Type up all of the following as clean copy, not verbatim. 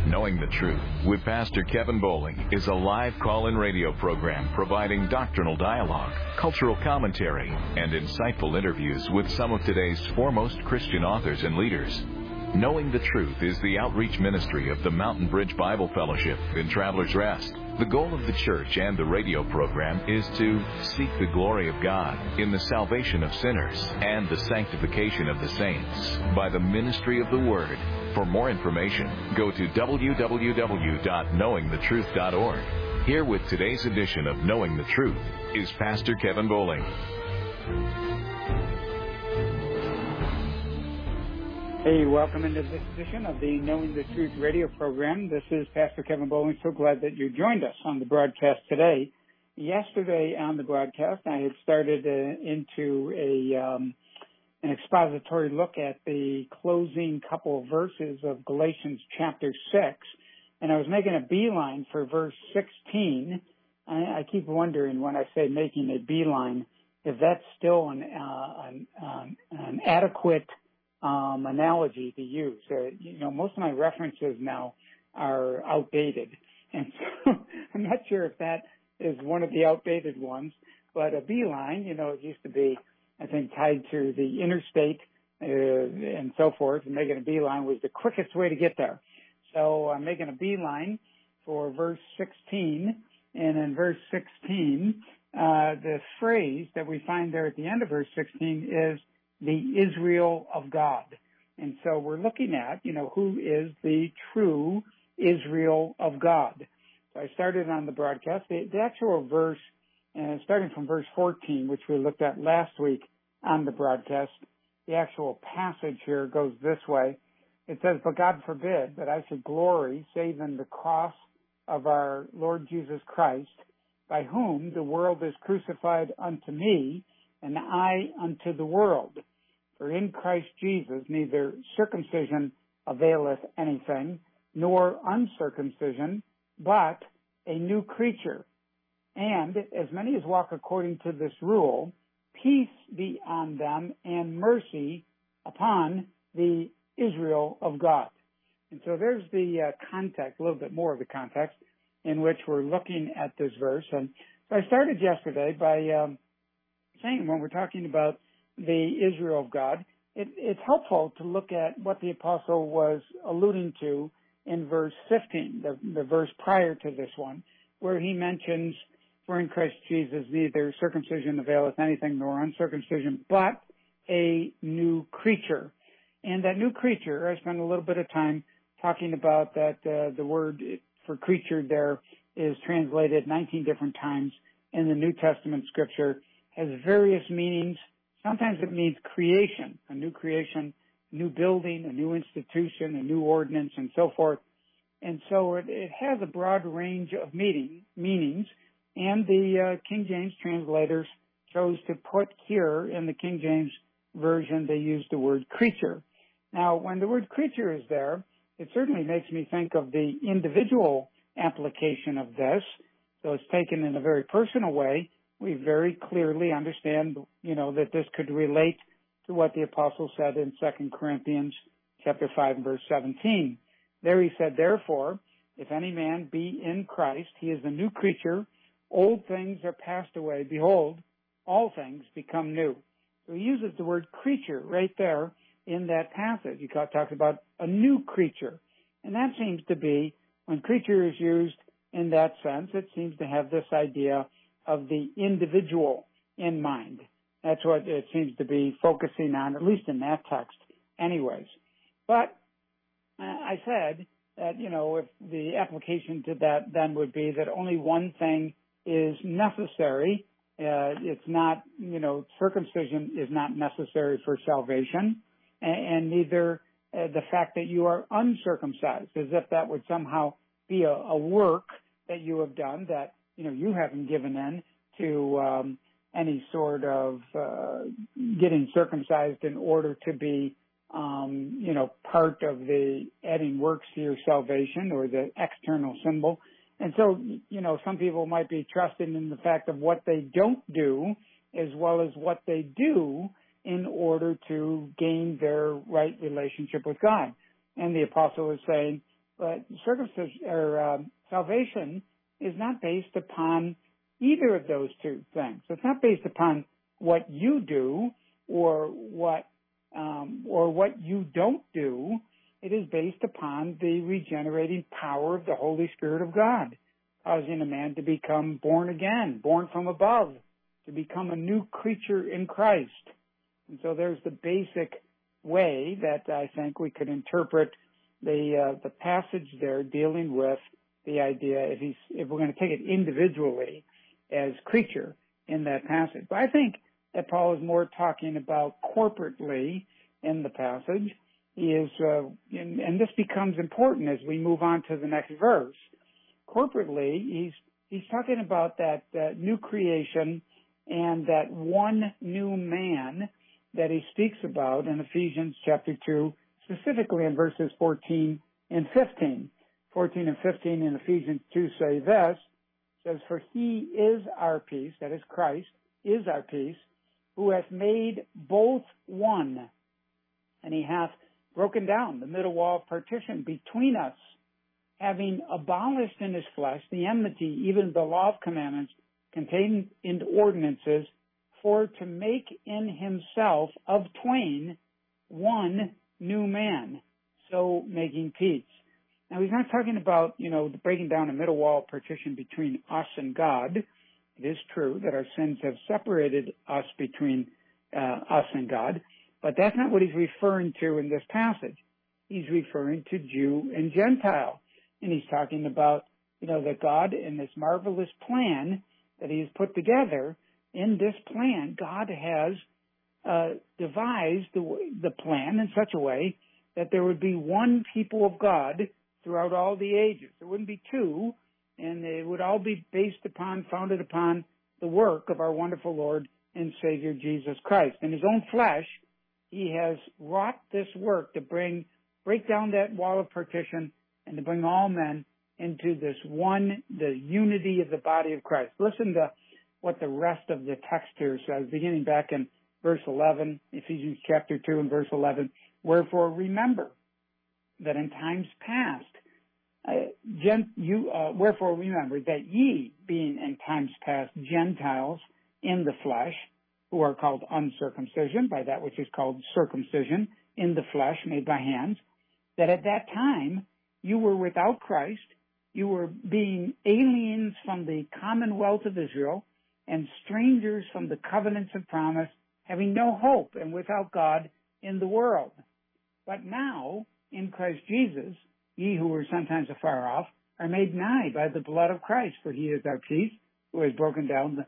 Knowing the Truth with Pastor Kevin Bowling is a live call-in radio program providing doctrinal dialogue, cultural commentary, and insightful interviews with some of today's foremost Christian authors and leaders. Knowing the Truth is the outreach ministry of the Mountain Bridge Bible Fellowship in Travelers Rest. The goal of the church and the radio program is to seek the glory of God in the salvation of sinners and the sanctification of the saints by the ministry of the Word. For more information, go to www.knowingthetruth.org. Here with today's edition of Knowing the Truth is Pastor Kevin Bowling. Hey, welcome into this edition of the Knowing the Truth radio program. This is Pastor Kevin Bowling. So glad that you joined us on the broadcast today. Yesterday on the broadcast, I had started into an expository look at the closing couple of verses of Galatians chapter 6, and I was making a beeline for verse 16. I keep wondering when I say making a beeline, if that's still an adequate analogy to use. Most of my references now are outdated, and so I'm not sure if that is one of the outdated ones, but a beeline, it used to be, I think, tied to the interstate and so forth, and making a beeline was the quickest way to get there. So I'm making a beeline for verse 16, and in verse 16, the phrase that we find there at the end of verse 16 is the Israel of God. And so we're looking at, who is the true Israel of God. So I started on the broadcast. The actual verse, starting from verse 14, which we looked at last week on the broadcast, the actual passage here goes this way. It says, "But God forbid that I should glory save in the cross of our Lord Jesus Christ, by whom the world is crucified unto me, and I unto the world. For in Christ Jesus neither circumcision availeth anything, nor uncircumcision, but a new creature. And as many as walk according to this rule, peace be on them and mercy upon the Israel of God." And so there's the context, a little bit more of the context in which we're looking at this verse. And so I started yesterday by saying when we're talking about the Israel of God, it's helpful to look at what the apostle was alluding to in verse 15, the verse prior to this one, where he mentions, "For in Christ Jesus neither circumcision availeth anything nor uncircumcision, but a new creature." And that new creature, I spent a little bit of time talking about that the word for creature there is translated 19 different times in the New Testament scripture, has various meanings. Sometimes it means creation, a new building, a new institution, a new ordinance, and so forth. And so it has a broad range of meanings, and the King James translators chose to put here in the King James Version, they used the word creature. Now, when the word creature is there, it certainly makes me think of the individual application of this. So it's taken in a very personal way. We very clearly understand, that this could relate to what the apostle said in 2 Corinthians chapter 5 and verse 17. There he said, "Therefore, if any man be in Christ, he is a new creature. Old things are passed away. Behold, all things become new." So he uses the word creature right there in that passage. He talks about a new creature. And that seems to be, when creature is used in that sense, it seems to have this idea of the individual in mind. That's what it seems to be focusing on, at least in that text anyways. But I said that, if the application to that then would be that only one thing is necessary. It's not, circumcision is not necessary for salvation, and neither the fact that you are uncircumcised, as if that would somehow be a work that you have done that, you haven't given in to any sort of getting circumcised in order to be, part of the adding works to your salvation or the external symbol. And so, some people might be trusting in the fact of what they don't do as well as what they do in order to gain their right relationship with God. And the apostle is saying, But circumcision or salvation is not based upon either of those two things. It's not based upon what you do or what you don't do. It is based upon the regenerating power of the Holy Spirit of God, causing a man to become born again, born from above, to become a new creature in Christ. And so there's the basic way that I think we could interpret the passage there, dealing with the idea, if we're going to take it individually as creature in that passage. But I think that Paul is more talking about corporately in the passage. He is, and this becomes important as we move on to the next verse. Corporately, he's talking about that new creation and that one new man that he speaks about in Ephesians chapter 2, specifically in verses 14 and 15. 14 and 15 in Ephesians 2 say this, says, "For he is our peace," that is Christ, is our peace, "who hath made both one, and he hath broken down the middle wall of partition between us, having abolished in his flesh the enmity, even the law of commandments contained in ordinances, for to make in himself of twain one new man, so making peace." Now, he's not talking about, breaking down a middle wall of partition between us and God. It is true that our sins have separated us between us and God, but that's not what he's referring to in this passage. He's referring to Jew and Gentile, and he's talking about, that God, in this marvelous plan that he has put together, in this plan, God has devised the plan in such a way that there would be one people of God throughout all the ages. There wouldn't be two, and it would all be founded upon the work of our wonderful Lord and Savior Jesus Christ. In his own flesh, he has wrought this work to break down that wall of partition and to bring all men into this one, the unity of the body of Christ. Listen to what the rest of the text here says, beginning back in verse 11, Ephesians chapter 2 and verse 11. "Wherefore remember that in times past, wherefore remember that ye, being in times past Gentiles in the flesh, who are called uncircumcision by that which is called circumcision in the flesh made by hands, that at that time you were without Christ, you were being aliens from the commonwealth of Israel and strangers from the covenants of promise, having no hope and without God in the world. But now, in Christ Jesus, ye who were sometimes afar off are made nigh by the blood of Christ, for he is our peace, who has broken down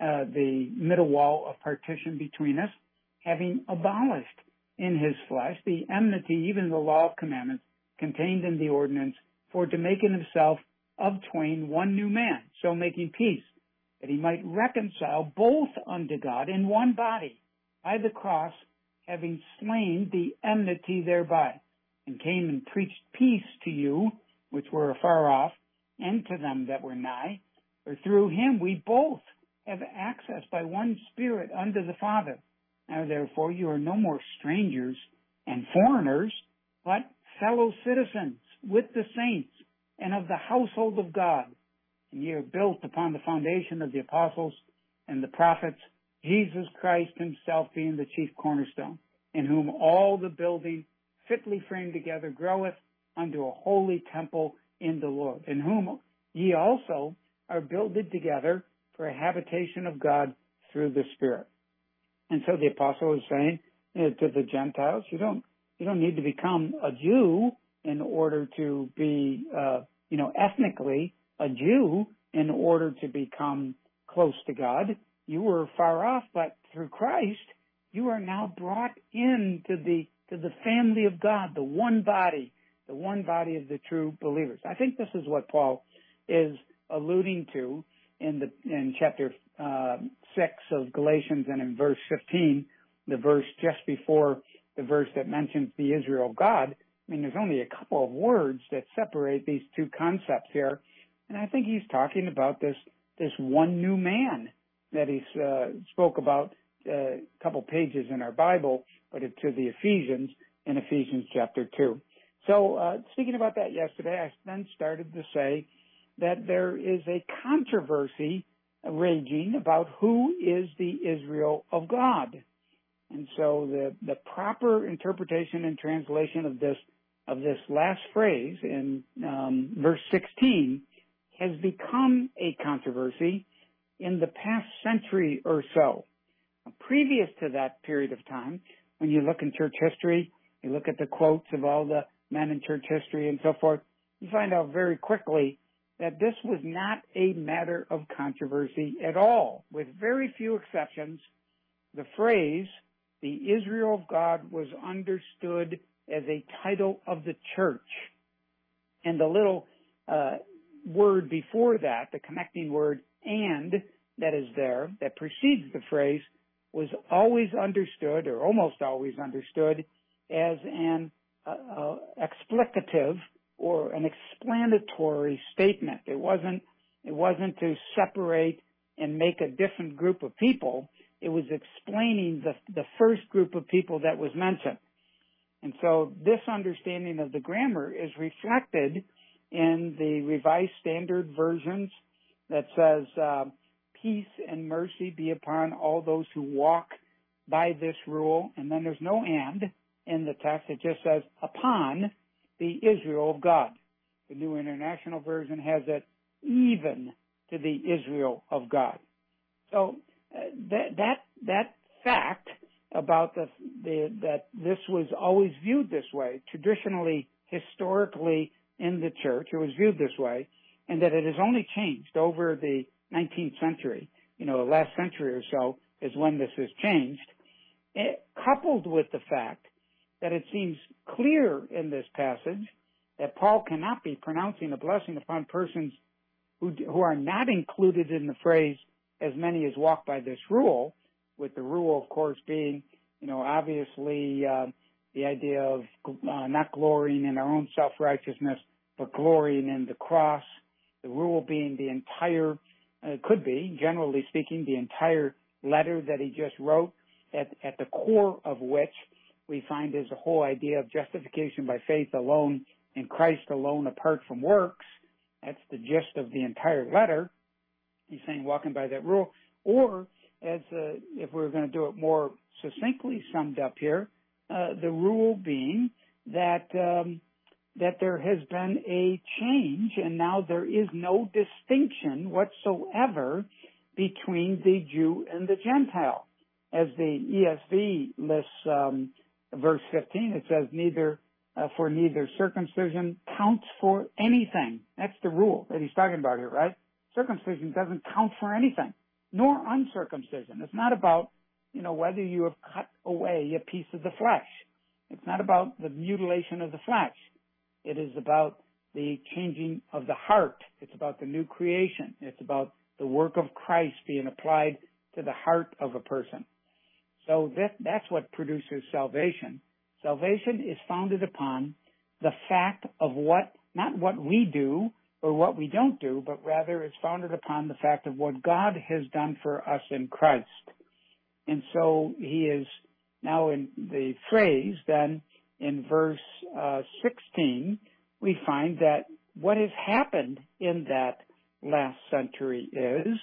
the middle wall of partition between us, having abolished in his flesh the enmity, even the law of commandments contained in the ordinance, for to make in himself of twain one new man, so making peace, that he might reconcile both unto God in one body by the cross, having slain the enmity thereby, and came and preached peace to you, which were afar off, and to them that were nigh. For through him we both have access by one Spirit unto the Father. Now therefore you are no more strangers and foreigners, but fellow citizens with the saints and of the household of God. And ye are built upon the foundation of the apostles and the prophets, Jesus Christ himself being the chief cornerstone, in whom all the building fitly framed together groweth unto a holy temple in the Lord, in whom ye also are builded together for a habitation of God through the Spirit. And so the apostle is saying to the Gentiles, you don't need to become a Jew in order to be, ethnically a Jew in order to become close to God. You were far off, but through Christ, you are now brought into the family of God, the one body of the true believers. I think this is what Paul is alluding to in chapter 6 of Galatians, and in verse 15, the verse just before the verse that mentions the Israel of God. I mean, there's only a couple of words that separate these two concepts here. And I think he's talking about this one new man that he spoke about a couple pages in our Bible, but to the Ephesians in Ephesians chapter 2. So speaking about that yesterday, I then started to say that there is a controversy raging about who is the Israel of God. And so the proper interpretation and translation of this last phrase in verse 16 has become a controversy in the past century or so. Previous to that period of time, when you look in church history, you look at the quotes of all the men in church history and so forth, you find out very quickly that this was not a matter of controversy at all. With very few exceptions, the phrase, the Israel of God, was understood as a title of the church. And the little word before that, the connecting word, and, that is there, that precedes the phrase, was always understood, or almost always understood, as an explicative or an explanatory statement. It wasn't to separate and make a different group of people. It was explaining the first group of people that was mentioned. And so this understanding of the grammar is reflected in the Revised Standard Versions that says, peace and mercy be upon all those who walk by this rule. And then there's no and in the text. It just says, upon the Israel of God. The New International Version has it, even to the Israel of God. So that fact about that this was always viewed this way, traditionally, historically in the church, it was viewed this way, and that it has only changed over the 19th century, the last century or so is when this has changed, coupled with the fact that it seems clear in this passage that Paul cannot be pronouncing a blessing upon persons who are not included in the phrase, as many as walk by this rule, with the rule, of course, being, obviously the idea of not glorying in our own self-righteousness, but glorying in the cross, the rule being the entire, could be, generally speaking, the entire letter that he just wrote, at the core of which we find is the whole idea of justification by faith alone in Christ alone apart from works. That's the gist of the entire letter. He's saying walking by that rule. Or, as if we're going to do it more succinctly summed up here, the rule being that there has been a change and now there is no distinction whatsoever between the Jew and the Gentile. As the ESV lists verse 15, it says for neither circumcision counts for anything. That's the rule that he's talking about here, right? Circumcision doesn't count for anything, nor uncircumcision. It's not about, whether you have cut away a piece of the flesh. It's not about the mutilation of the flesh. It is about the changing of the heart. It's about the new creation. It's about the work of Christ being applied to the heart of a person. So that's what produces salvation. Salvation is founded upon the fact of not what we do or what we don't do, but rather it's founded upon the fact of what God has done for us in Christ. And so he is now in the phrase, then in verse 16, we find that what has happened in that last century is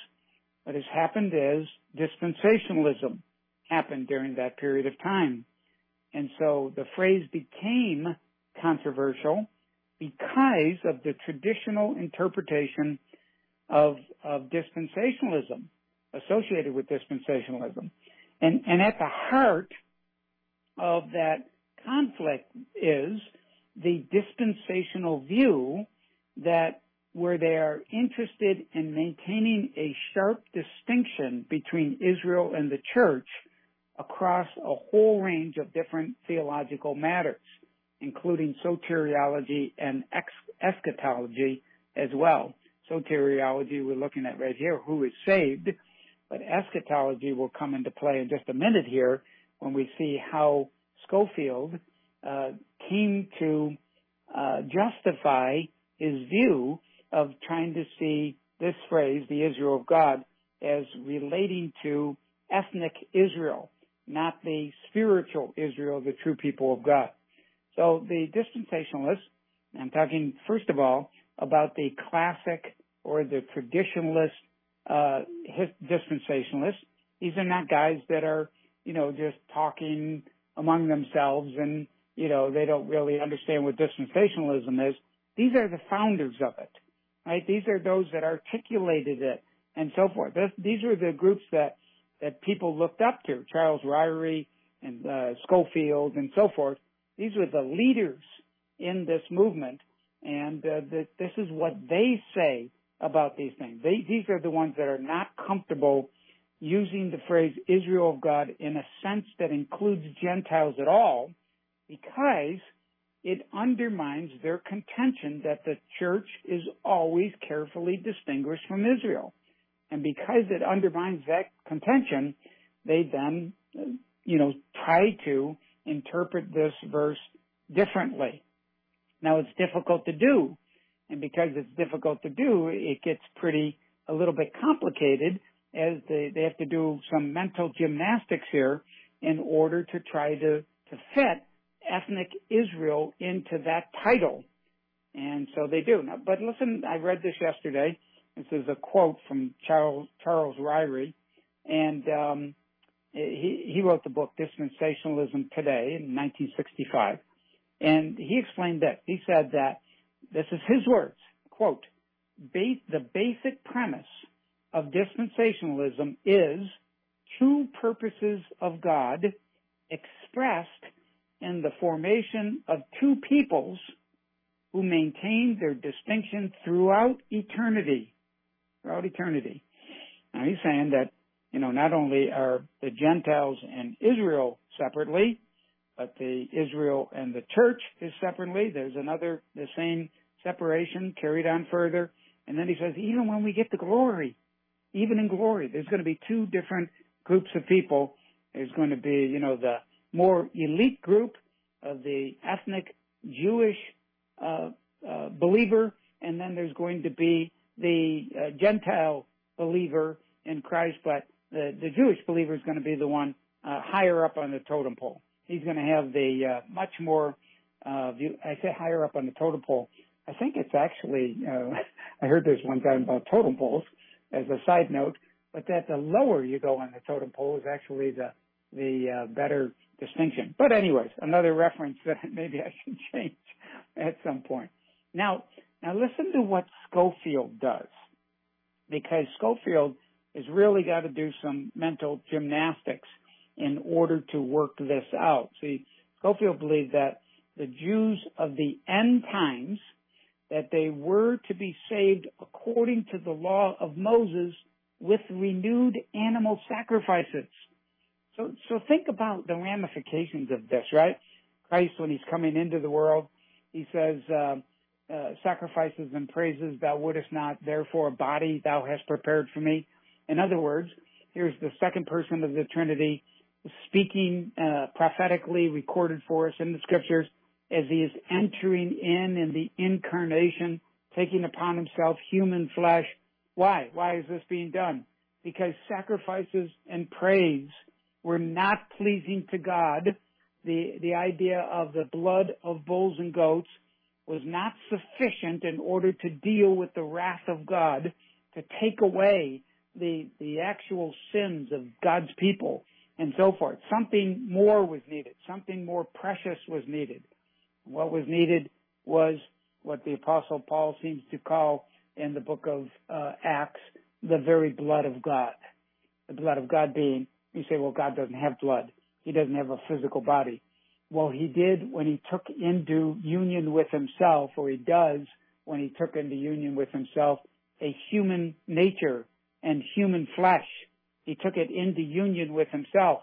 dispensationalism happened during that period of time. And so the phrase became controversial because of the traditional interpretation of dispensationalism, associated with dispensationalism. And at the heart of that conflict is the dispensational view that where they are interested in maintaining a sharp distinction between Israel and the church across a whole range of different theological matters, including soteriology and eschatology as well. Soteriology we're looking at right here, who is saved, but eschatology will come into play in just a minute here when we see how Scofield came to justify his view of trying to see this phrase, the Israel of God, as relating to ethnic Israel, not the spiritual Israel, the true people of God. So the dispensationalists, I'm talking first of all about the classic or the traditionalist dispensationalists. These are not guys that are, just talking among themselves and, they don't really understand what dispensationalism is. These are the founders of it, right? These are those that articulated it and so forth. These were the groups that people looked up to, Charles Ryrie and Schofield and so forth. These were the leaders in this movement, and this is what they say about these things. These are the ones that are not comfortable using the phrase Israel of God in a sense that includes Gentiles at all, because it undermines their contention that the church is always carefully distinguished from Israel. And because it undermines that contention, they then, try to interpret this verse differently. Now, it's difficult to do. And because it's difficult to do, it gets a little bit complicated, as they have to do some mental gymnastics here in order to try to fit ethnic Israel into that title. And so they do. Now, but listen, I read this yesterday. This is a quote from Charles Ryrie, and he wrote the book Dispensationalism Today in 1965. And he explained this. He said that, this is his words, quote, the basic premise of dispensationalism is two purposes of God expressed in the formation of two peoples who maintain their distinction throughout eternity. Throughout eternity. Now he's saying that, not only are the Gentiles and Israel separately, but the Israel and the church is separately. There's the same separation carried on further. And then he says, even when we get to glory, even in glory, there's going to be two different groups of people. There's going to be, the more elite group of the ethnic Jewish believer, and then there's going to be the Gentile believer in Christ, but the Jewish believer is going to be the one higher up on the totem pole. He's going to have the much more view. I say higher up on the totem pole. I think it's actually, I heard this one time about totem poles as a side note, but that the lower you go on the totem pole is actually the better distinction. But anyways, another reference that maybe I should change at some point. Now listen to what Schofield does, because Schofield has really got to do some mental gymnastics in order to work this out. See, Schofield believed that the Jews of the end times, that they were to be saved according to the law of Moses with renewed animal sacrifices. So think about the ramifications of this, right? Christ, when he's coming into the world, he says, sacrifices and praises thou wouldest not, therefore a body thou hast prepared for me. In other words, here's the second person of the Trinity speaking prophetically, recorded for us in the scriptures, as he is entering in the incarnation, taking upon himself human flesh. Why? Why is this being done? Because sacrifices and praise were not pleasing to God. The idea of the blood of bulls and goats was not sufficient in order to deal with the wrath of God, to take away the actual sins of God's people and so forth. Something more was needed. Something more precious was needed. What was needed was what the Apostle Paul seems to call in the book of Acts, the very blood of God. The blood of God being, you say, well, God doesn't have blood. He doesn't have a physical body. Well, he did when he took into union with himself, or he does when he took into union with himself a human nature and human flesh. He took it into union with himself,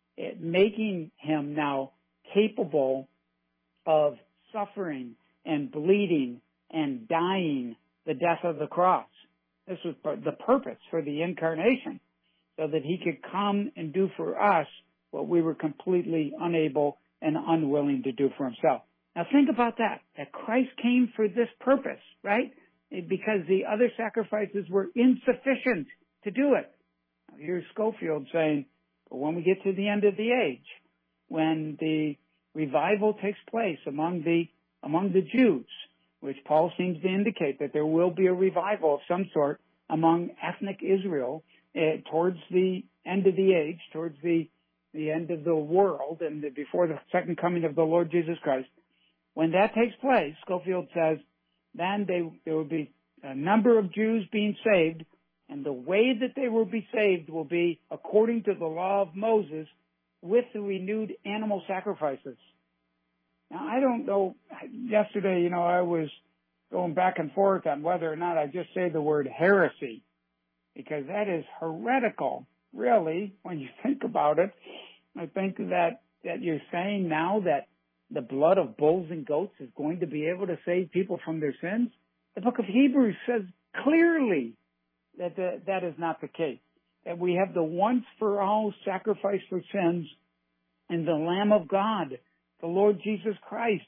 making him now capable of suffering and bleeding and dying the death of the cross. This was the purpose for the incarnation, so that he could come and do for us what we were completely unable and unwilling to do for himself. Now think about that Christ came for this purpose, right? Because the other sacrifices were insufficient to do it. Here's Schofield saying, but when we get to the end of the age, when the revival takes place among the Jews, which Paul seems to indicate that there will be a revival of some sort among ethnic Israel towards the end of the age, towards the end of the world, and before the second coming of the Lord Jesus Christ. When that takes place, Scofield says, then there will be a number of Jews being saved, and the way that they will be saved will be according to the law of Moses with the renewed animal sacrifices. Now, I don't know, yesterday, I was going back and forth on whether or not I just say the word heresy, because that is heretical, really, when you think about it. I think that you're saying now that the blood of bulls and goats is going to be able to save people from their sins. The book of Hebrews says clearly that that is not the case, that we have the once-for-all sacrifice for sins in the Lamb of God, the Lord Jesus Christ.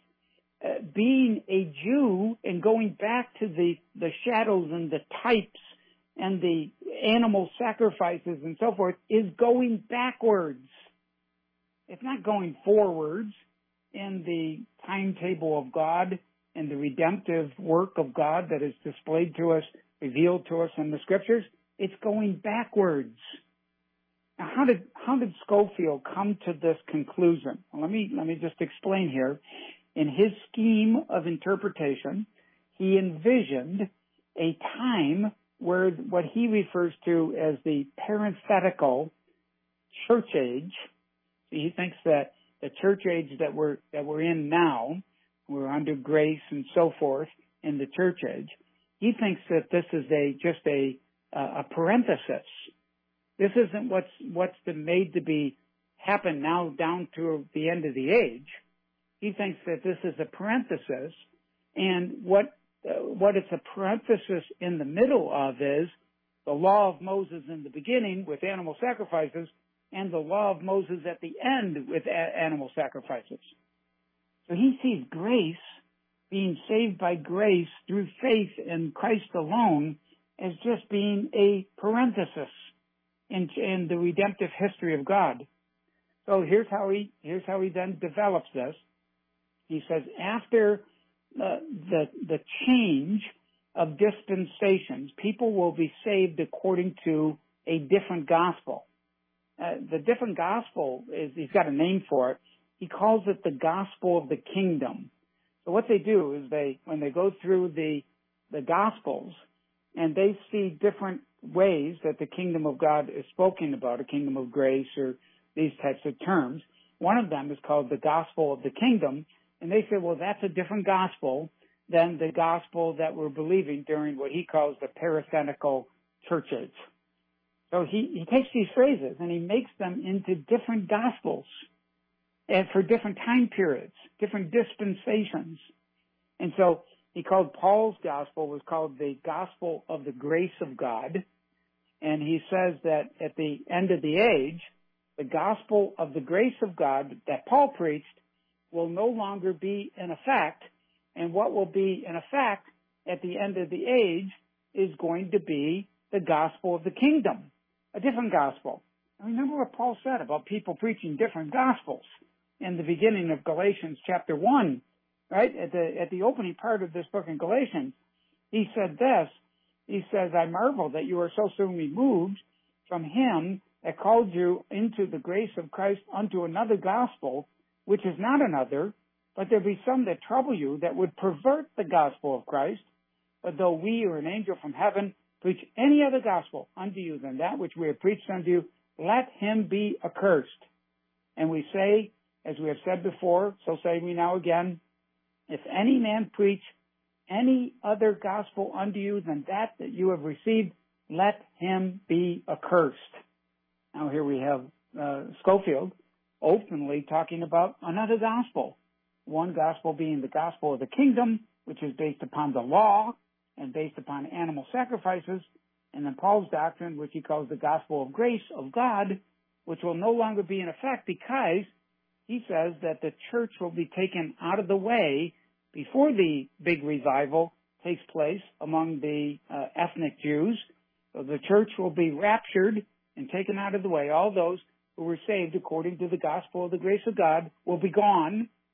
Being a Jew and going back to the shadows and the types and the animal sacrifices and so forth is going backwards. It's not going forwards in the timetable of God and the redemptive work of God that is displayed to us, revealed to us in the Scriptures. It's going backwards. Now, how did Scofield come to this conclusion? Well, let me just explain here. In his scheme of interpretation, he envisioned a time where what he refers to as the parenthetical church age. He thinks that the church age that we're in now, we're under grace and so forth in the church age. He thinks that this is just a parenthesis. This isn't what's been made to be happen now down to the end of the age. He thinks that this is a parenthesis, and what it's a parenthesis in the middle of is the law of Moses in the beginning with animal sacrifices, and the law of Moses at the end with animal sacrifices. So he sees grace, being saved by grace through faith in Christ alone, as just being a parenthesis in the redemptive history of God. So here's how he then develops this. He says after the change of dispensations, people will be saved according to a different gospel. The different gospel he's got a name for it. He calls it the gospel of the kingdom. So what they do is when they go through the gospels and they see different ways that the kingdom of God is spoken about, a kingdom of grace or these types of terms, one of them is called the gospel of the kingdom. And they say, well, that's a different gospel than the gospel that we're believing during what he calls the parenthetical church age. So he takes these phrases and he makes them into different gospels and for different time periods, different dispensations. And so he called Paul's gospel was called the gospel of the grace of God. And he says that at the end of the age, the gospel of the grace of God that Paul preached will no longer be in effect, and what will be in effect at the end of the age is going to be the gospel of the kingdom, a different gospel. Remember what Paul said about people preaching different gospels in the beginning of Galatians chapter 1, right? At the opening part of this book in Galatians, he said this. He says, I marvel that you are so soon removed from him that called you into the grace of Christ unto another gospel, which is not another, but there be some that trouble you that would pervert the gospel of Christ. But though we or an angel from heaven preach any other gospel unto you than that which we have preached unto you, let him be accursed. And we say, as we have said before, so say we now again, if any man preach any other gospel unto you than that you have received, let him be accursed. Now here we have Scofield openly talking about another gospel. One gospel being the gospel of the kingdom, which is based upon the law and based upon animal sacrifices, and then Paul's doctrine, which he calls the gospel of grace of God, which will no longer be in effect because he says that the church will be taken out of the way before the big revival takes place among the ethnic Jews. So the church will be raptured and taken out of the way. All those who were saved according to the gospel of the grace of God will be gone,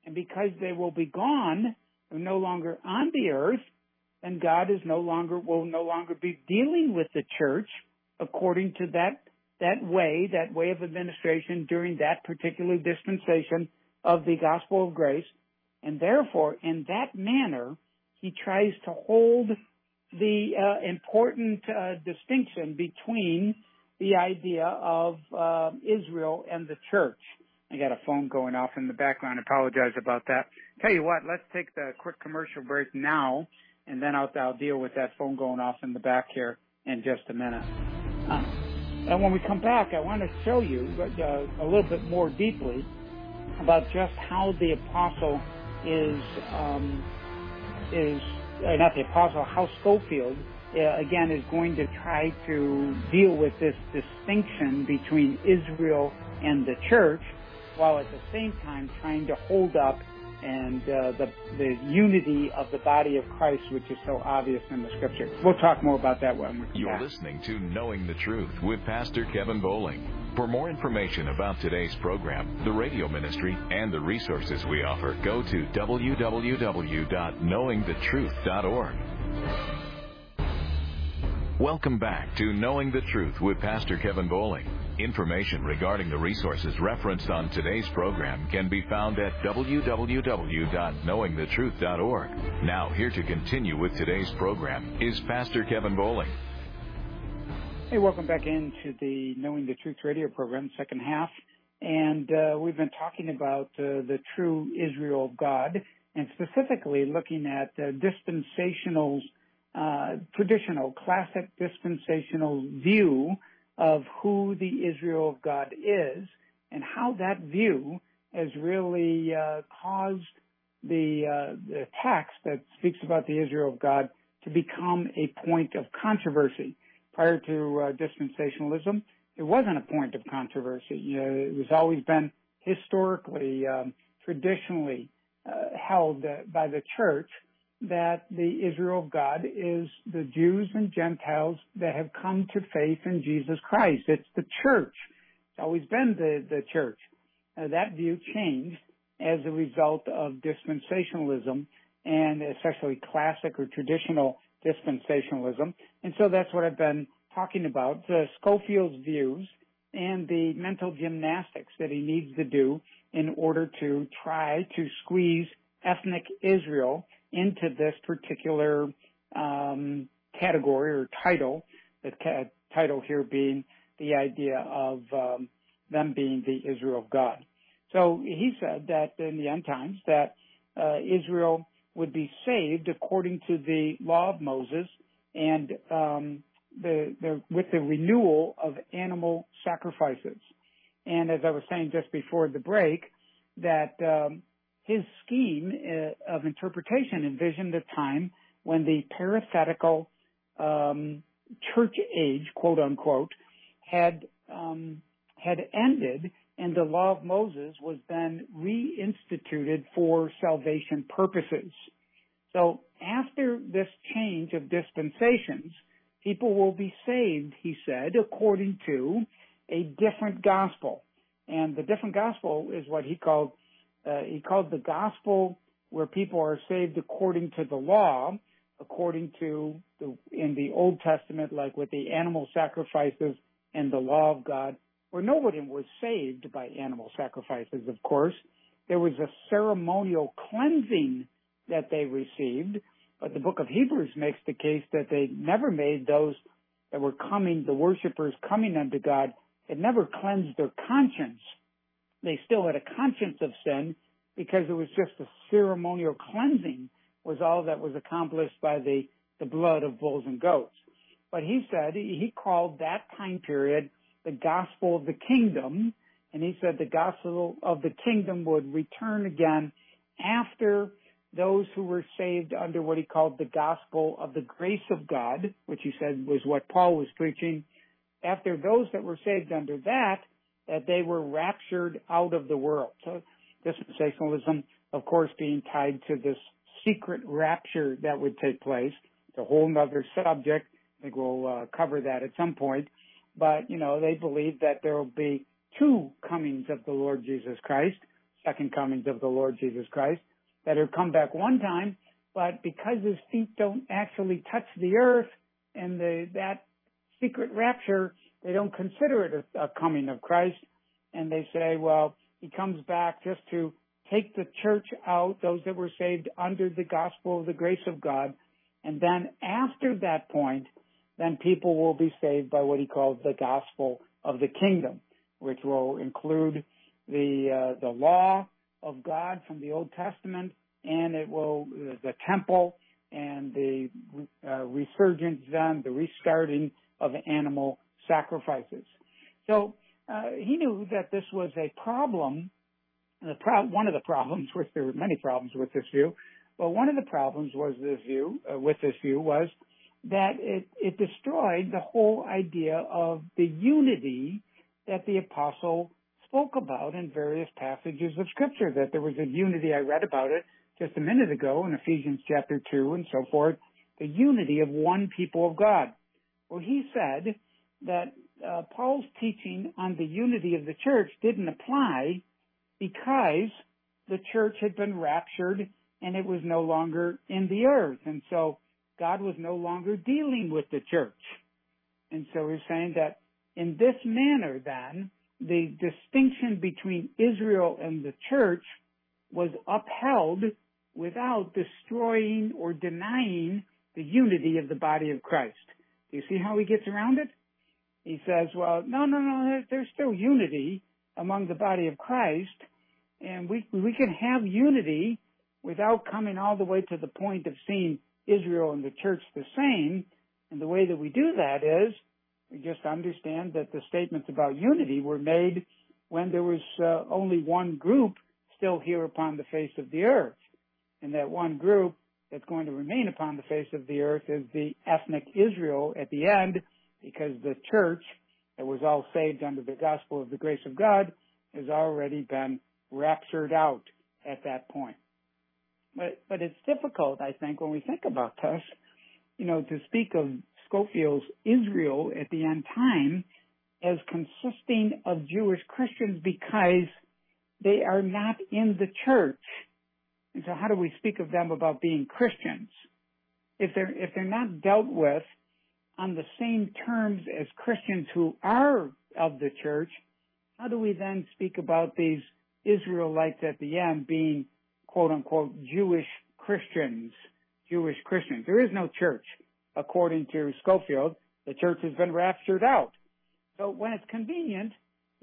And because they will be gone, they're no longer on the earth, then God will no longer be dealing with the church according to that way of administration during that particular dispensation of the gospel of grace. And therefore, in that manner, he tries to hold the important distinction between the idea of Israel and the church. I got a phone going off in the background. I apologize about that. Tell you what, let's take the quick commercial break now, and then I'll deal with that phone going off in the back here in just a minute. And when we come back, I want to show you a little bit more deeply about just how the apostle how Scofield, again, is going to try to deal with this distinction between Israel and the church, while at the same time trying to hold up and the unity of the body of Christ, which is so obvious in the Scripture. We'll talk more about that when we come You're back. listening to Knowing the Truth with Pastor Kevin Bowling. For more information about today's program, the radio ministry, and the resources we offer, go to www.knowingthetruth.org. Welcome back to Knowing the Truth with Pastor Kevin Bowling. Information regarding the resources referenced on today's program can be found at www.knowingthetruth.org. Now, here to continue with today's program is Pastor Kevin Bowling. Hey, welcome back into the Knowing the Truth radio program, second half. And we've been talking about the true Israel of God, and specifically looking at dispensational, traditional, classic dispensational view of who the Israel of God is, and how that view has really caused the text that speaks about the Israel of God to become a point of controversy. Prior to dispensationalism, it wasn't a point of controversy. It was always been historically, traditionally held by the church that the Israel of God is the Jews and Gentiles that have come to faith in Jesus Christ. It's the church. It's always been the church. That view changed as a result of dispensationalism, and especially classic or traditional dispensationalism. And so that's what I've been talking about, Scofield's views and the mental gymnastics that he needs to do in order to try to squeeze ethnic Israel into this particular category or title, the title here being the idea of them being the Israel of God. So he said that in the end times that Israel would be saved according to the law of Moses and with the renewal of animal sacrifices. And as I was saying just before the break, that his scheme of interpretation envisioned a time when the parenthetical church age, quote unquote, had ended, and the law of Moses was then reinstituted for salvation purposes. So after this change of dispensations, people will be saved, he said, according to a different gospel. And the different gospel is what he called the gospel where people are saved according to the law, according to in the Old Testament, like with the animal sacrifices and the law of God, where nobody was saved by animal sacrifices, of course. There was a ceremonial cleansing that they received, but the book of Hebrews makes the case that they never made those that were coming, the worshipers coming unto God, had never cleansed their conscience. They still had a conscience of sin because it was just a ceremonial cleansing was all that was accomplished by the blood of bulls and goats. But he said he called that time period the gospel of the kingdom, and he said the gospel of the kingdom would return again after those who were saved under what he called the gospel of the grace of God, which he said was what Paul was preaching. After those that were saved under that they were raptured out of the world. So dispensationalism, of course, being tied to this secret rapture that would take place. It's a whole other subject. I think we'll cover that at some point. But, they believe that there will be two comings of the Lord Jesus Christ. second comings of the Lord Jesus Christ, that he'll come back one time, but because his feet don't actually touch the earth and that secret rapture, they don't consider it a coming of Christ. And they say, well, he comes back just to take the church out, those that were saved under the gospel of the grace of God. And then after that point, then people will be saved by what he calls the gospel of the kingdom, which will include the law of God from the Old Testament, and it will the temple and the resurgence, then the restarting of animal sacrifices. So he knew that this was a problem. One of the problems, which there were many problems with this view, but one of the problems was this view was that it destroyed the whole idea of the unity that the apostle spoke about in various passages of Scripture, that there was a unity. I read about it just a minute ago in Ephesians chapter 2 and so forth, the unity of one people of God. Well, he said that Paul's teaching on the unity of the church didn't apply because the church had been raptured and it was no longer in the earth. And so God was no longer dealing with the church. And so he's saying that in this manner, then, the distinction between Israel and the church was upheld without destroying or denying the unity of the body of Christ. Do you see how he gets around it? He says, well, no, there's still unity among the body of Christ, and we can have unity without coming all the way to the point of seeing Israel and the church the same. And the way that we do that is we just understand that the statements about unity were made when there was only one group still here upon the face of the earth. And that one group that's going to remain upon the face of the earth is the ethnic Israel at the end, because the church that was all saved under the gospel of the grace of God has already been raptured out at that point. But it's difficult, I think, when we think about this, to speak of Scofield's Israel at the end time as consisting of Jewish Christians because they are not in the church. And so how do we speak of them about being Christians? If they're not dealt with on the same terms as Christians who are of the church, how do we then speak about these Israelites at the end being, quote unquote, Jewish Christians? Jewish Christians. There is no church, according to Scofield. The church has been raptured out. So when it's convenient,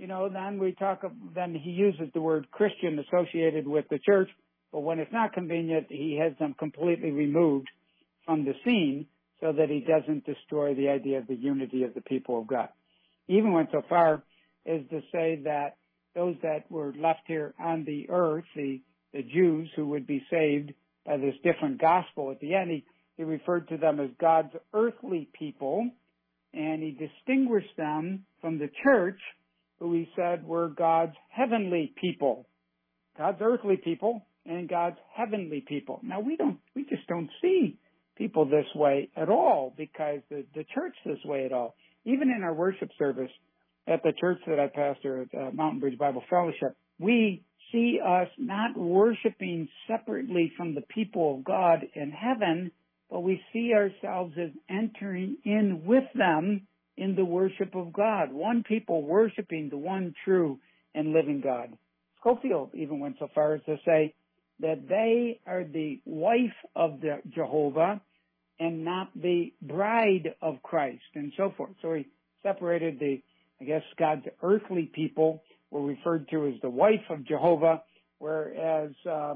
then he uses the word Christian associated with the church. But when it's not convenient, he has them completely removed from the scene so that he doesn't destroy the idea of the unity of the people of God. He even went so far as to say that those that were left here on the earth, the Jews who would be saved by this different gospel at the end, he referred to them as God's earthly people, and he distinguished them from the church, who he said were God's heavenly people. God's earthly people and God's heavenly people. Now we just don't see people this way at all, because the church this way at all. Even in our worship service at the church that I pastor at Mountain Bridge Bible Fellowship, we see us not worshiping separately from the people of God in heaven, but we see ourselves as entering in with them in the worship of God. One people worshiping the one true and living God. Scofield even went so far as to say that they are the wife of the Jehovah and not the bride of Christ, and so forth. So he separated God's earthly people were referred to as the wife of Jehovah, whereas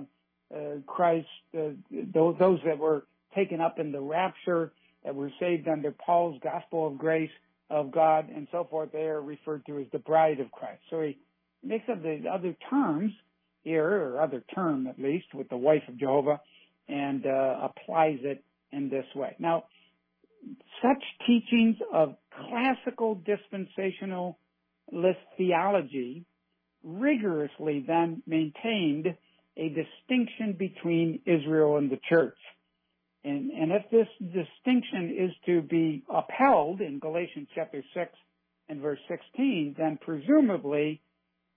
Christ, those that were taken up in the rapture, that were saved under Paul's gospel of grace of God and so forth, they are referred to as the bride of Christ. So he makes up the other terms here, or other term at least, with the wife of Jehovah, and applies it in this way. Now, such teachings of classical dispensationalist theology rigorously then maintained a distinction between Israel and the church. And if this distinction is to be upheld in Galatians chapter 6 and verse 16, then presumably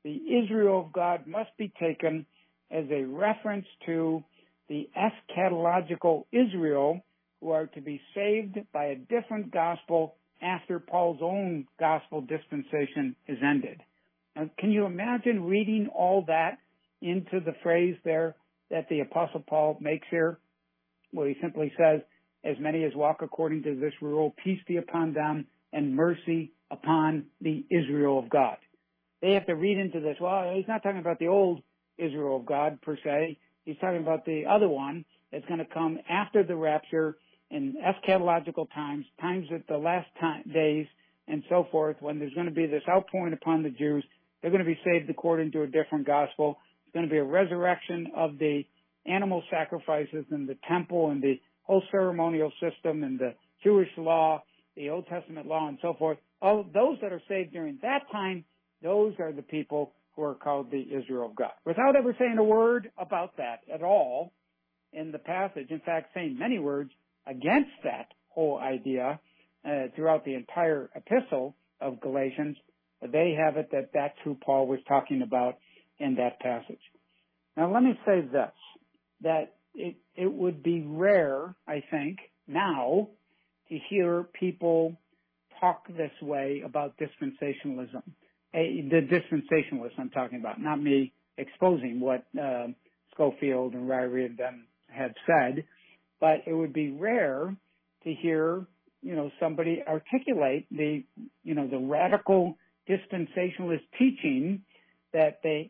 the Israel of God must be taken as a reference to the eschatological Israel who are to be saved by a different gospel after Paul's own gospel dispensation is ended. Now, can you imagine reading all that into the phrase there that the Apostle Paul makes here, where he simply says, as many as walk according to this rule, peace be upon them and mercy upon the Israel of God. They have to read into this, well, he's not talking about the old Israel of God per se. He's talking about the other one that's going to come after the rapture in eschatological times, times at the last days and so forth, when there's going to be this outpouring upon the Jews. They're going to be saved according to a different gospel. It's going to be a resurrection of the animal sacrifices and the temple and the whole ceremonial system and the Jewish law, the Old Testament law and so forth. All those that are saved during that time, those are the people who are called the Israel of God. Without ever saying a word about that at all in the passage, in fact, saying many words against that whole idea throughout the entire epistle of Galatians, they have it that that's who Paul was talking about in that passage. Now, let me say this, that it would be rare, I think, now to hear people talk this way about dispensationalism. The dispensationalists I'm talking about, not me exposing what Scofield and Ryrie and them have said, but it would be rare to hear, somebody articulate the radical dispensationalist teaching that they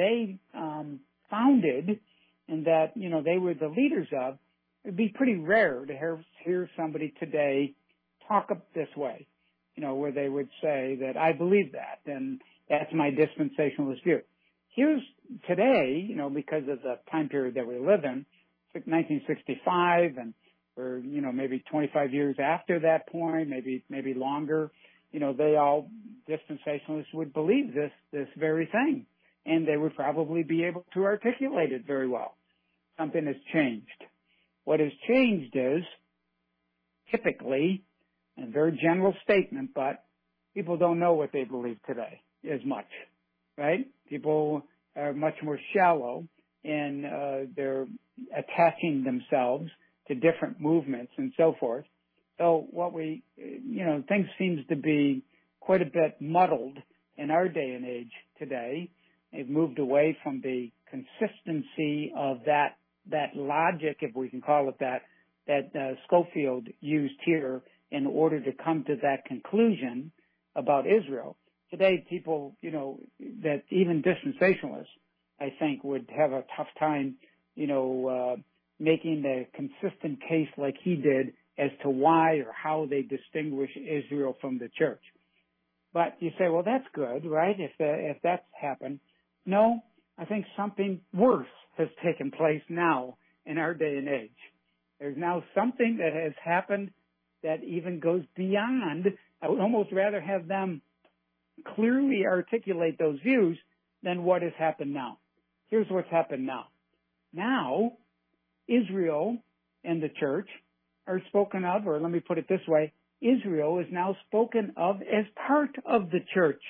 founded and that, they were the leaders of. It'd be pretty rare to hear somebody today talk up this way, where they would say that I believe that and that's my dispensationalist view. Here's today, because of the time period that we live in, 1965, and we're, maybe 25 years after that point, maybe longer, they all, dispensationalists would believe this very thing, and they would probably be able to articulate it very well. Something has changed. What has changed is, typically, a very general statement, but people don't know what they believe today as much, right? People are much more shallow in they're attaching themselves to different movements and so forth. So what things seems to be quite a bit muddled in our day and age today. They've moved away from the consistency of that logic, if we can call it that Scofield used here in order to come to that conclusion about Israel. Today, people, that even dispensationalists, I think, would have a tough time, making a consistent case like he did as to why or how they distinguish Israel from the church. But you say, well, that's good, right? If that's happened. No, I think something worse has taken place now in our day and age. There's now something that has happened that even goes beyond. I would almost rather have them clearly articulate those views than what has happened now. Here's what's happened now. Now, Israel and the church are spoken of, or let me put it this way, Israel is now spoken of as part of the church.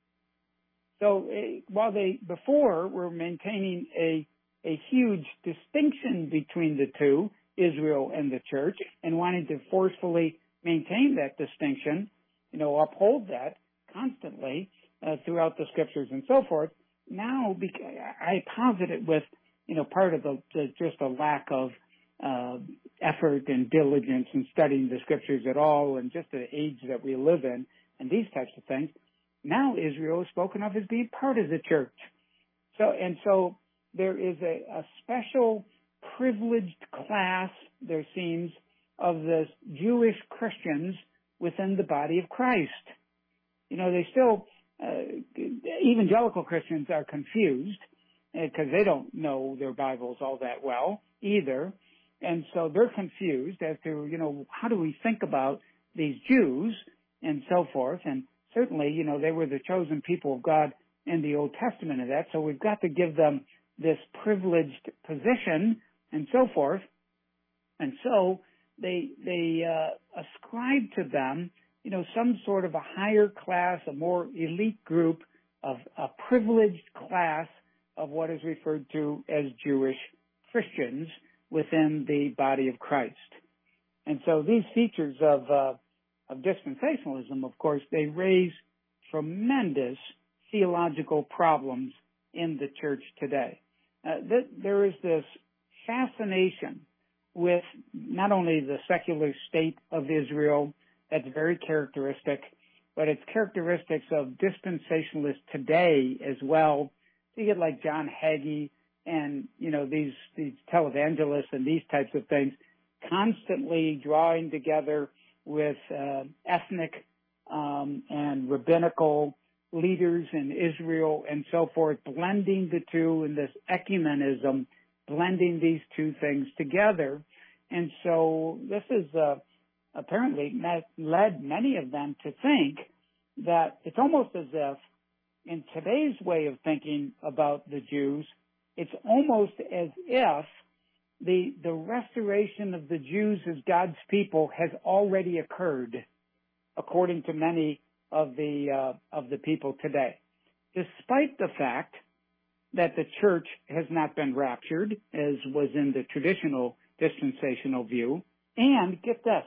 So while they before were maintaining a huge distinction between the two, Israel and the church, and wanting to forcefully maintain that distinction, uphold that constantly throughout the scriptures and so forth, now I posit it with, part of just a lack of effort and diligence in studying the scriptures at all, and just the age that we live in and these types of things. Now Israel is spoken of as being part of the church. So there is a special privileged class, there seems, of the Jewish Christians within the body of Christ. They still, evangelical Christians are confused because they don't know their Bibles all that well either. And so they're confused as to, how do we think about these Jews and so forth. And certainly, they were the chosen people of God in the Old Testament of that. So we've got to give them this privileged position and so forth. And so they ascribe to them, some sort of a higher class, a more elite group of a privileged class of what is referred to as Jewish Christians within the body of Christ. And so these features of dispensationalism, of course, they raise tremendous theological problems in the church today. There is this fascination with not only the secular state of Israel that's very characteristic, but it's characteristics of dispensationalists today as well. So you get like John Hagee and, these televangelists and these types of things constantly drawing together with ethnic and rabbinical leaders in Israel and so forth, blending the two in this ecumenism, blending these two things together. And so this is apparently led many of them to think that it's almost as if in today's way of thinking about the Jews, it's almost as if the restoration of the Jews as God's people has already occurred, according to many of the people today, despite the fact that the church has not been raptured, as was in the traditional dispensational view, and get this,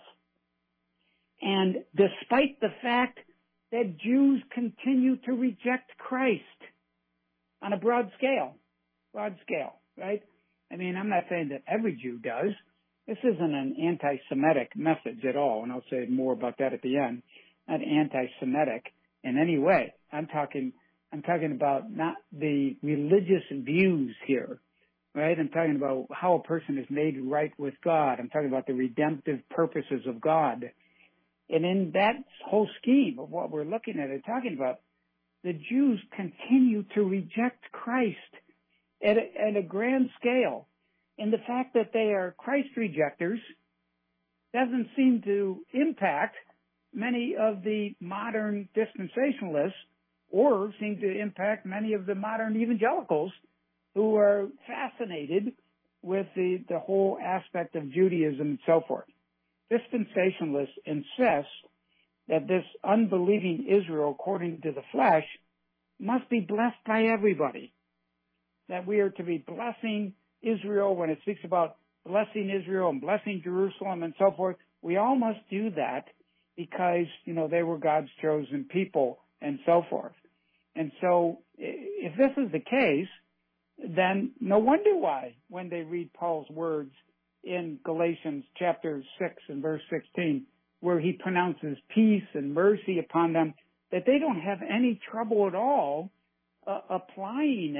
and despite the fact that Jews continue to reject Christ on a broad scale, right? I mean, I'm not saying that every Jew does. This isn't an anti-Semitic message at all, and I'll say more about that at the end. Not anti-Semitic in any way. I'm talking about not the religious views here, right? I'm talking about how a person is made right with God. I'm talking about the redemptive purposes of God. And in that whole scheme of what we're looking at and talking about, the Jews continue to reject Christ at a grand scale. And the fact that they are Christ rejectors doesn't seem to impact many of the modern dispensationalists or seem to impact many of the modern evangelicals who are fascinated with the whole aspect of Judaism and so forth. Dispensationalists insist that this unbelieving Israel, according to the flesh, must be blessed by everybody. That we are to be blessing Israel when it speaks about blessing Israel and blessing Jerusalem and so forth. We all must do that because, they were God's chosen people and so forth. And so if this is the case, then no wonder why when they read Paul's words in Galatians chapter 6 and verse 16, where he pronounces peace and mercy upon them, that they don't have any trouble at all applying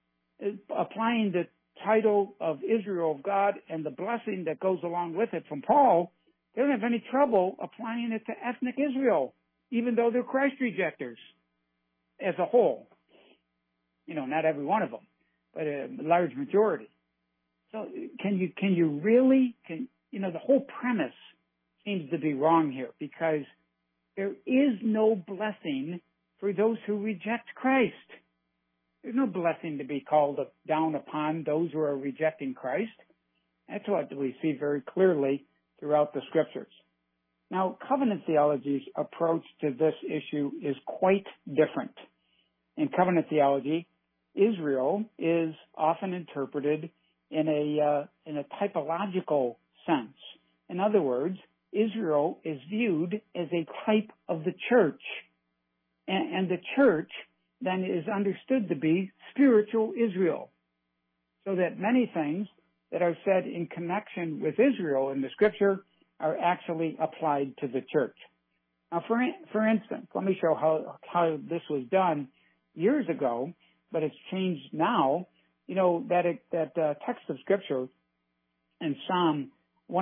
the title of Israel of God and the blessing that goes along with it from Paul. They don't have any trouble applying it to ethnic Israel, even though they're Christ rejectors as a whole. Not every one of them, but a large majority. So can you really, the whole premise seems to be wrong here, because there is no blessing for those who reject Christ. There's no blessing to be called down upon those who are rejecting Christ. That's what we see very clearly throughout the scriptures. Now, covenant theology's approach to this issue is quite different. In covenant theology, Israel is often interpreted in a typological sense. In other words, Israel is viewed as a type of the church, and the church then is understood to be spiritual Israel, so that many things that are said in connection with Israel in the scripture are actually applied to the church. Now, for instance, let me show how this was done years ago, but it's changed now. That text of scripture in Psalm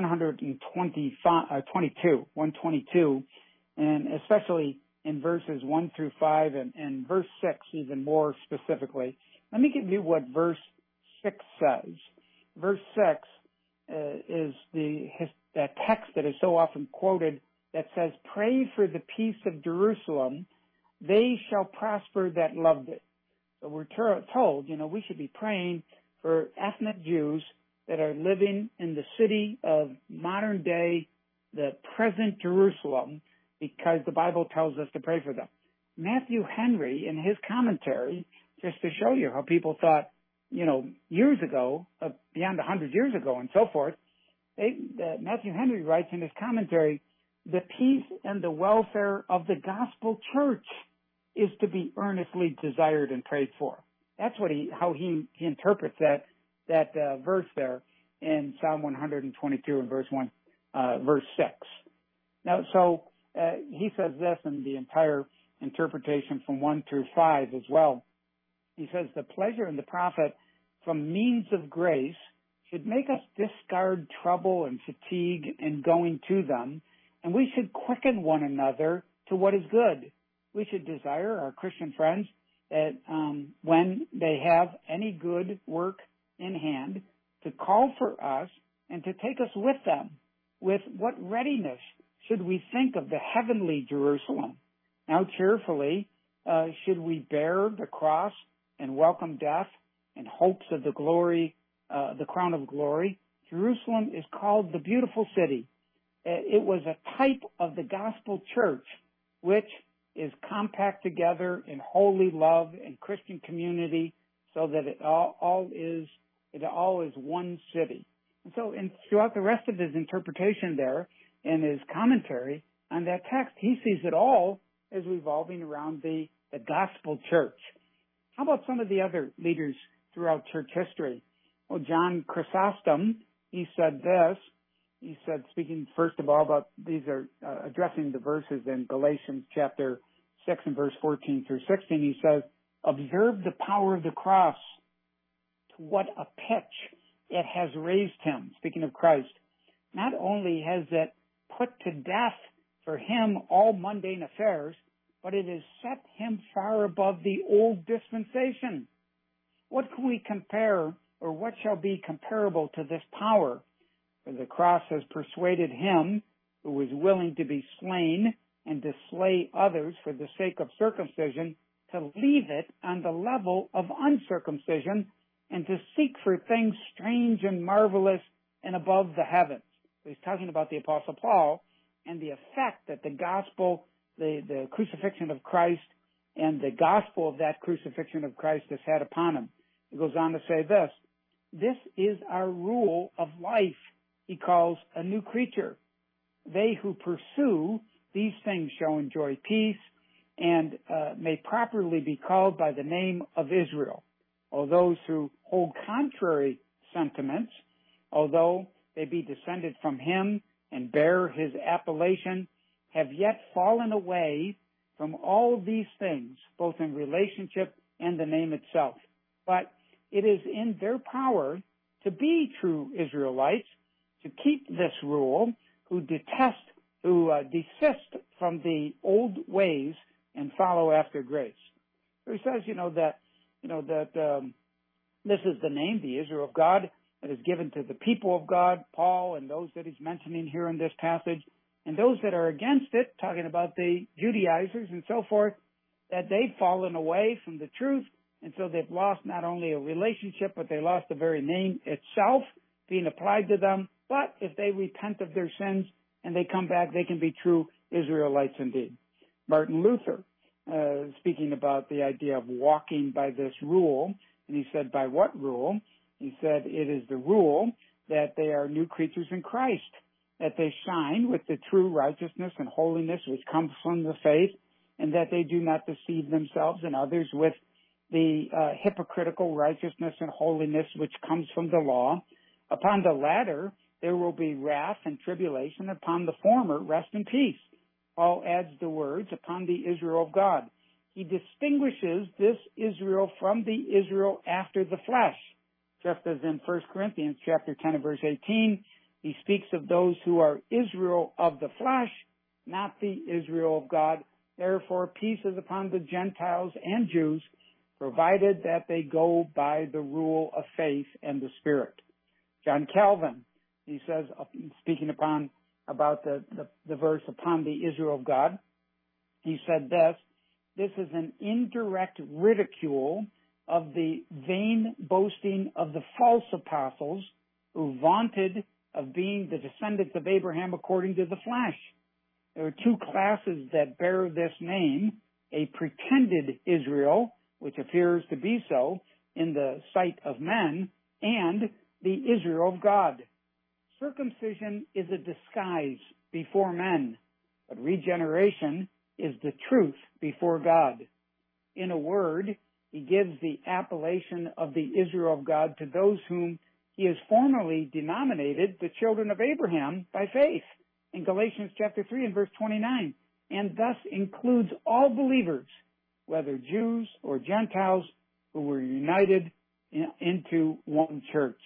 122, and especially in verses 1 through 5 and verse 6 even more specifically. Let me give you what verse 6 says. Verse 6 is that text that is so often quoted that says, "Pray for the peace of Jerusalem, they shall prosper that loved it." So we're told, we should be praying for ethnic Jews that are living in the city of modern day, the present Jerusalem, because the Bible tells us to pray for them. Matthew Henry, in his commentary, just to show you how people thought, years ago, beyond 100 years ago and so forth, Matthew Henry writes in his commentary, the peace and the welfare of the gospel church is to be earnestly desired and prayed for. That's how he interprets that verse there in Psalm 122 and verse 6. Now, he says this in the entire interpretation from 1 through 5 as well. He says, the pleasure and the profit from means of grace should make us discard trouble and fatigue in going to them, and we should quicken one another to what is good. We should desire our Christian friends that when they have any good work in hand, to call for us and to take us with them. With what readiness should we think of the heavenly Jerusalem? How cheerfully should we bear the cross and welcome death and hopes of the glory, the crown of glory? Jerusalem is called the beautiful city. It was a type of the gospel church, which is compact together in holy love and Christian community, so that it all is one city. And so, throughout the rest of his interpretation there, in his commentary on that text, he sees it all as revolving around the gospel church. How about some of the other leaders throughout church history? Well, John Chrysostom, he said this. He said, speaking first of all about, these are addressing the verses in Galatians chapter 6 and verse 14 through 16. He says, observe the power of the cross, to what a pitch it has raised him. Speaking of Christ, not only has it put to death for him all mundane affairs, but it has set him far above the old dispensation. What can we compare, or what shall be comparable to this power? For the cross has persuaded him who was willing to be slain and to slay others for the sake of circumcision to leave it on the level of uncircumcision and to seek for things strange and marvelous and above the heavens. So he's talking about the Apostle Paul and the effect that the gospel, the crucifixion of Christ and the gospel of that crucifixion of Christ has had upon him. He goes on to say this, this is our rule of life, he calls a new creature. They who pursue these things shall enjoy peace and may properly be called by the name of Israel. Or those who hold contrary sentiments, although they be descended from him and bear his appellation, have yet fallen away from all these things, both in relationship and the name itself. But it is in their power to be true Israelites, to keep this rule, who desist from the old ways and follow after grace. So he says, that this is the name, the Israel of God, that is given to the people of God, Paul, and those that he's mentioning here in this passage, and those that are against it, talking about the Judaizers and so forth, that they've fallen away from the truth, and so they've lost not only a relationship, but they lost the very name itself being applied to them. But if they repent of their sins and they come back, they can be true Israelites indeed. Martin Luther, speaking about the idea of walking by this rule, and he said, by what rule? He said, it is the rule that they are new creatures in Christ, that they shine with the true righteousness and holiness which comes from the faith, and that they do not deceive themselves and others with the hypocritical righteousness and holiness which comes from the law. Upon the latter, there will be wrath and tribulation. Upon the former, rest and peace. Paul adds the words, upon the Israel of God. He distinguishes this Israel from the Israel after the flesh. Just as in 1 Corinthians chapter 10 and verse 18, he speaks of those who are Israel of the flesh, not the Israel of God. Therefore, peace is upon the Gentiles and Jews, provided that they go by the rule of faith and the Spirit. John Calvin, he says, speaking about the verse upon the Israel of God, he said this is an indirect ridicule of the vain boasting of the false apostles who vaunted of being the descendants of Abraham according to the flesh. There are two classes that bear this name, a pretended Israel, which appears to be so in the sight of men, and the Israel of God. Circumcision is a disguise before men, but regeneration is the truth before God. In a word, he gives the appellation of the Israel of God to those whom he has formerly denominated the children of Abraham by faith in Galatians chapter 3 and verse 29, and thus includes all believers, whether Jews or Gentiles, who were united into one church.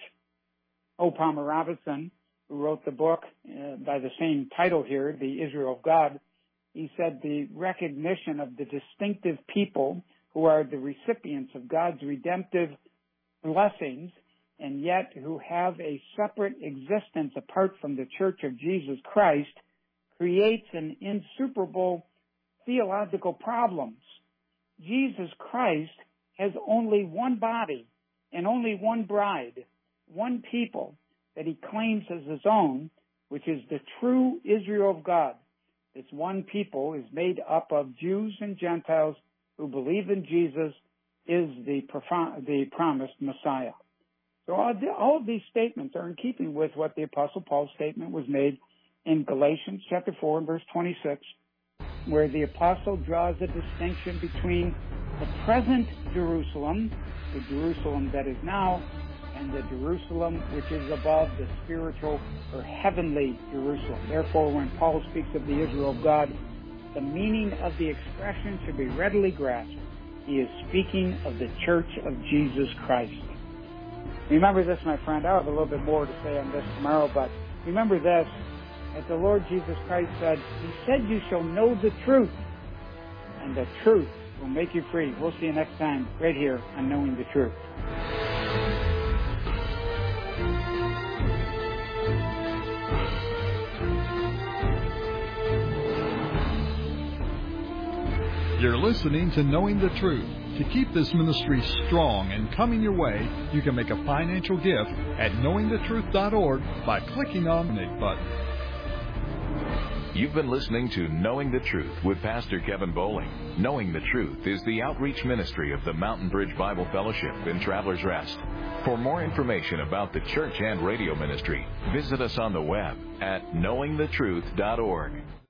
O. Palmer Robertson, who wrote the book by the same title here, The Israel of God, he said the recognition of the distinctive people who are the recipients of God's redemptive blessings and yet who have a separate existence apart from the Church of Jesus Christ creates an insuperable theological problems. Jesus Christ has only one body and only one bride, one people that he claims as his own, which is the true Israel of God. This one people is made up of Jews and Gentiles who believe in Jesus is the promised Messiah. So all of these statements are in keeping with what the Apostle Paul's statement was made in Galatians chapter 4 and verse 26, where the Apostle draws a distinction between the present Jerusalem, the Jerusalem that is now, and the Jerusalem which is above, the spiritual or heavenly Jerusalem. Therefore, when Paul speaks of the Israel of God, the meaning of the expression should be readily grasped. He is speaking of the Church of Jesus Christ. Remember this, my friend. I'll have a little bit more to say on this tomorrow, but remember this. As the Lord Jesus Christ said, he said you shall know the truth, and the truth will make you free. We'll see you next time right here on Knowing the Truth. You're listening to Knowing the Truth. To keep this ministry strong and coming your way, you can make a financial gift at knowingthetruth.org by clicking on the donate button. You've been listening to Knowing the Truth with Pastor Kevin Bowling. Knowing the Truth is the outreach ministry of the Mountain Bridge Bible Fellowship in Travelers Rest. For more information about the church and radio ministry, visit us on the web at knowingthetruth.org.